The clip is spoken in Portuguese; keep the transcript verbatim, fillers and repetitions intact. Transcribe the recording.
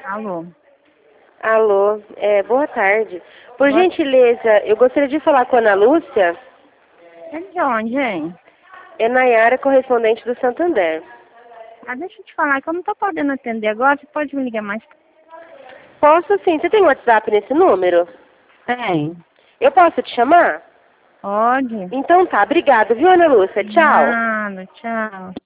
Alô. Alô, é, boa tarde. Por Boa... gentileza, eu gostaria de falar com a Ana Lúcia. É de onde, hein? É Nayara, correspondente do Santander. Ah, deixa eu te falar que eu não tô podendo atender agora. Você pode me ligar mais? Posso sim. Você tem WhatsApp nesse número? Tem. Eu posso te chamar? Pode. Então tá, obrigado, viu, Ana Lúcia? Tchau. Nada, tchau.